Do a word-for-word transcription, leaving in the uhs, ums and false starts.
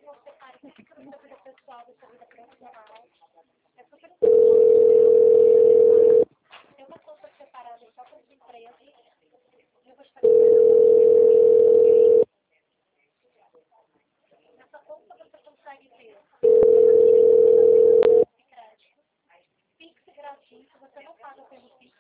não separe tudo da sua vida pessoal, da sua vida profissional. É super importante. Tem uma conta separada só para as empresas. E eu vou te fazer uma pergunta. Nessa conta você consegue ter crédito, Pix gratuito, você não paga pelo Pix,